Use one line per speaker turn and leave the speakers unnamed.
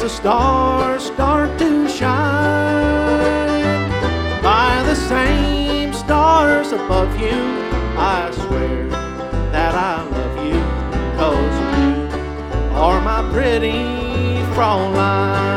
the stars start to shine, by the same stars above you, I swear that I love you, 'cause you are my pretty Fraulein.